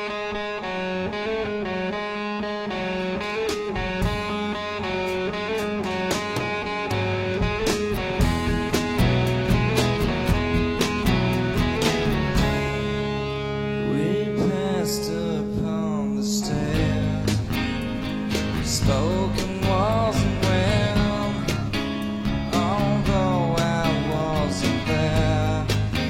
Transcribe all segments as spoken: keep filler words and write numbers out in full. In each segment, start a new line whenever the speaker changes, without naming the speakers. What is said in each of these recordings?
Spoken wasn't well, although I wasn't there.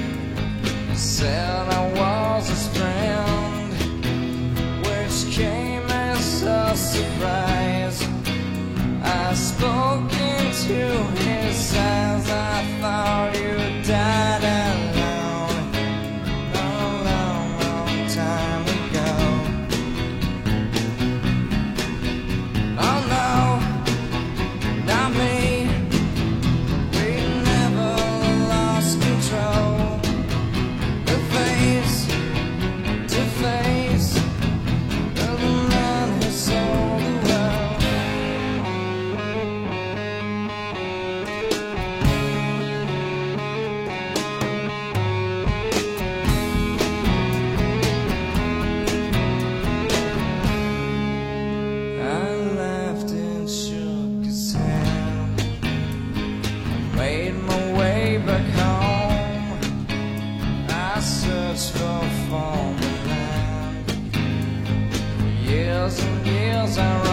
Said I was his friend, which came as a surprise. I spoke into his eyes, I thought you died alone a long, long time ago. Oh no, not me. We never lost control. The face to face of the man who sold the world. I laughed and shook his hand, made my way back home. I searched for former land. For years and years I